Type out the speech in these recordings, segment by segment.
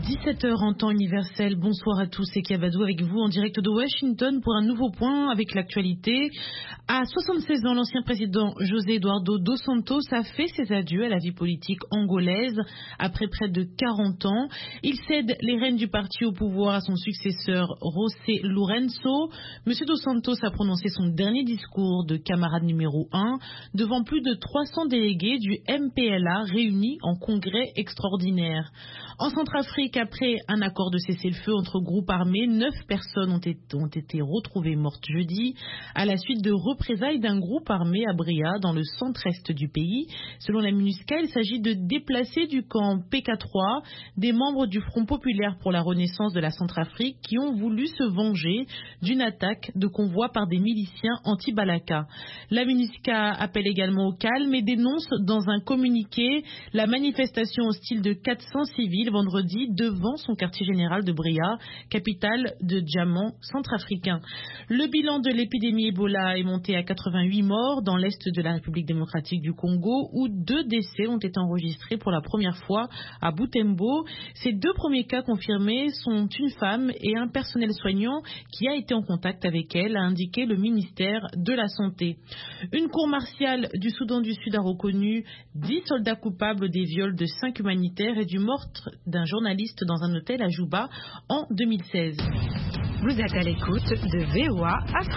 17h en temps universel. Bonsoir à tous, c'est Kiabadou avec vous en direct de Washington pour un nouveau point avec l'actualité. À 76 ans, l'ancien président José Eduardo dos Santos a fait ses adieux à la vie politique angolaise après près de 40 ans. Il cède les rênes du parti au pouvoir à son successeur José Lourenço. Monsieur dos Santos a prononcé son dernier discours de camarade numéro 1 devant plus de 300 délégués du MPLA réunis en congrès extraordinaire. En Centrafrique, après un accord de cessez-le-feu entre groupes armés, 9 personnes ont été retrouvées mortes jeudi à la suite de représailles d'un groupe armé à Bria, dans le centre-est du pays. Selon la MINUSCA, il s'agit de déplacer du camp PK3 des membres du Front populaire pour la renaissance de la Centrafrique qui ont voulu se venger d'une attaque de convoi par des miliciens anti-Balaka. La MINUSCA appelle également au calme et dénonce dans un communiqué la manifestation hostile de 400 civils vendredi devant son quartier général de Bria, capitale de diamant centrafricain. Le bilan de l'épidémie Ebola est monté à 88 morts dans l'est de la République démocratique du Congo, où 2 décès ont été enregistrés pour la première fois à Butembo. Ces 2 premiers cas confirmés sont une femme et un personnel soignant qui a été en contact avec elle, a indiqué le ministère de la Santé. Une cour martiale du Soudan du Sud a reconnu 10 soldats coupables des viols de 5 humanitaires et du meurtre d'un journaliste dans un hôtel à Juba en 2016. Vous êtes à l'écoute de VOA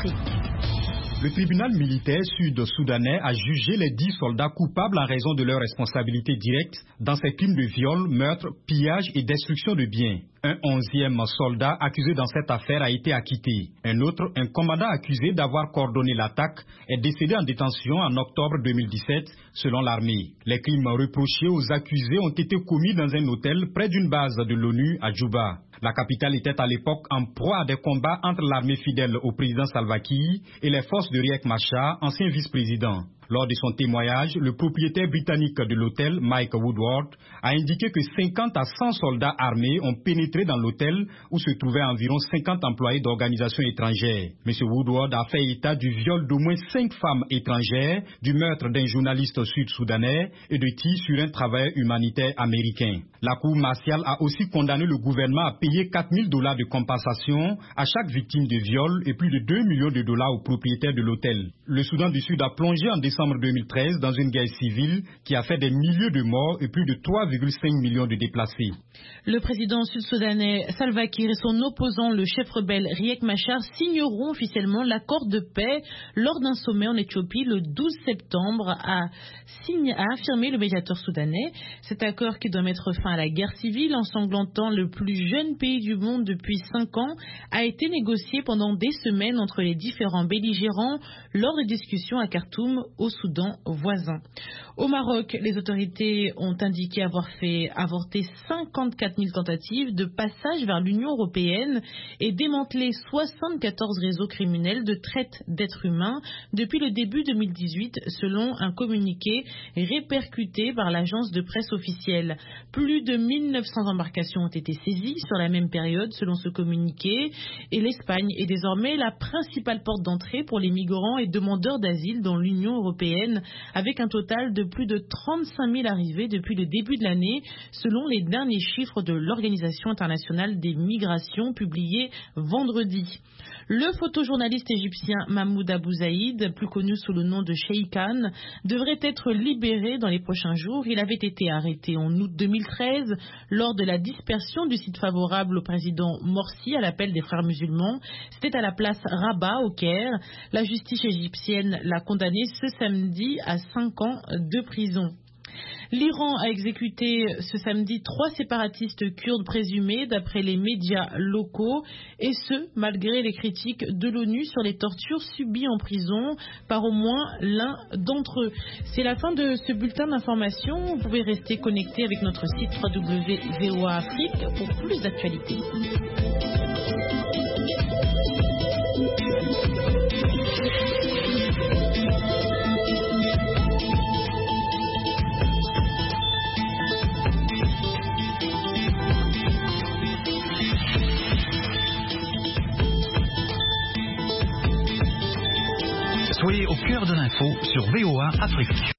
Afrique. Le tribunal militaire sud-soudanais a jugé les 10 soldats coupables en raison de leur responsabilité directe dans ces crimes de viol, meurtre, pillage et destruction de biens. Un 11e soldat accusé dans cette affaire a été acquitté. Un autre, un commandant accusé d'avoir coordonné l'attaque, est décédé en détention en octobre 2017, selon l'armée. Les crimes reprochés aux accusés ont été commis dans un hôtel près d'une base de l'ONU à Juba. La capitale était à l'époque en proie à des combats entre l'armée fidèle au président Salva Kiir et les forces de Riek Machar, ancien vice-président. Lors de son témoignage, le propriétaire britannique de l'hôtel, Mike Woodward, a indiqué que 50 à 100 soldats armés ont pénétré dans l'hôtel où se trouvaient environ 50 employés d'organisations étrangères. M. Woodward a fait état du viol d'au moins 5 femmes étrangères, du meurtre d'un journaliste sud-soudanais et de tirs sur un travailleur humanitaire américain. La Cour martiale a aussi condamné le gouvernement à payer $4 000 de compensation à chaque victime de viol et plus de $2 millions au propriétaire de l'hôtel. Le Soudan du Sud a plongé en décembre 2013 dans une guerre civile qui a fait des milliers de morts et plus de 3,5 millions de déplacés. Le président sud-soudanais Salva Kiir et son opposant, le chef rebelle Riek Machar, signeront officiellement l'accord de paix lors d'un sommet en Éthiopie le 12 septembre, a affirmé le médiateur soudanais. Cet accord, qui doit mettre fin à la guerre civile ensanglantant le plus jeune pays du monde depuis 5 ans, a été négocié pendant des semaines entre les différents belligérants lors des discussions à Khartoum, au Soudan voisin. Au Maroc, les autorités ont indiqué avoir fait avorter 54 000 tentatives de passage vers l'Union européenne et démantelé 74 réseaux criminels de traite d'êtres humains depuis le début 2018, selon un communiqué répercuté par l'agence de presse officielle. Plus de 1900 embarcations ont été saisies sur la même période, selon ce communiqué, et l'Espagne est désormais la principale porte d'entrée pour les migrants et demandeurs d'asile dans l'Union européenne, avec un total de plus de 35 000 arrivées depuis le début de l'année, selon les derniers chiffres de l'Organisation internationale des migrations publiés vendredi. Le photojournaliste égyptien Mahmoud Abou Zaïd, plus connu sous le nom de Sheikh Khan, devrait être libéré dans les prochains jours. Il avait été arrêté en août 2013 lors de la dispersion du site favorable au président Morsi à l'appel des frères musulmans. C'était à la place Rabat au Caire. La justice égyptienne l'a condamné ce samedi à 5 ans de prison. L'Iran a exécuté ce samedi 3 séparatistes kurdes présumés d'après les médias locaux, et ce, malgré les critiques de l'ONU sur les tortures subies en prison par au moins l'un d'entre eux. C'est la fin de ce bulletin d'information. Vous pouvez rester connecté avec notre site www.voa Afrique pour plus d'actualités. Soyez au cœur de l'info sur VOA Afrique.